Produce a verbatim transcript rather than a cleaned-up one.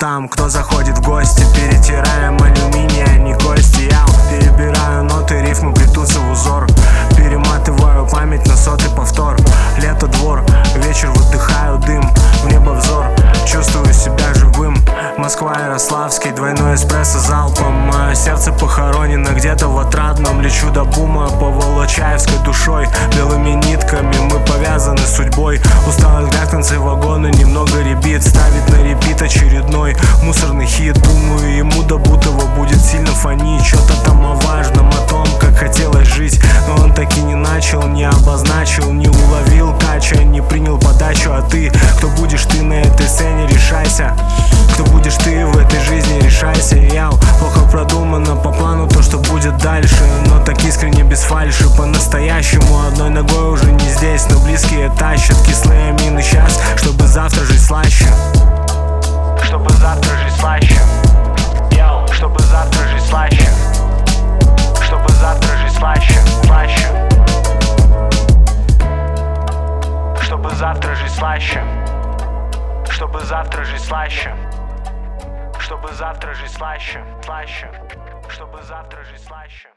там, кто заходит в гости. Перетираем алюминий, а не кости. Я перебираю ноты, рифмы плетутся в узор. Перематываю память на сотый повтор. Лето, двор, вечер, выдыхаю дым. В небо взор, чувствую себя живым. Москва, Ярославский, двойной эспрессо залпом. Мое сердце похоронено где-то в Отрадном. Лечу до бума по Волочаевской душой. Белыми нитками мы повязаны судьбой. Усталый взгляд в конце вагона немного ребит. Ставит на репит очередной мусорный хит. Думаю, ему до Бутова будет сильно фонить. Что-то там о важном, о том, как хотелось жить. Но он так и не начал, не обозначил, не уловил кача, не принял подачу. А ты, кто будешь ты на этой сцене, решайся. Кто будешь ты в этой жизни, решайся. Я плохо продумано по плану то, что будет дальше. Но так искренне, без фальши, по-настоящему. Одной ногой уже не здесь, но близкие тащат кислые амины сейчас, чтобы завтра жить слаще. Чтобы завтра жить слаще. Йоу, чтобы завтра жить слаще. Чтобы завтра жить слаще, слаще. Чтобы завтра жить слаще. Чтобы завтра жить слаще. Чтобы завтра жить слаще, слаще. Чтобы завтра жить слаще.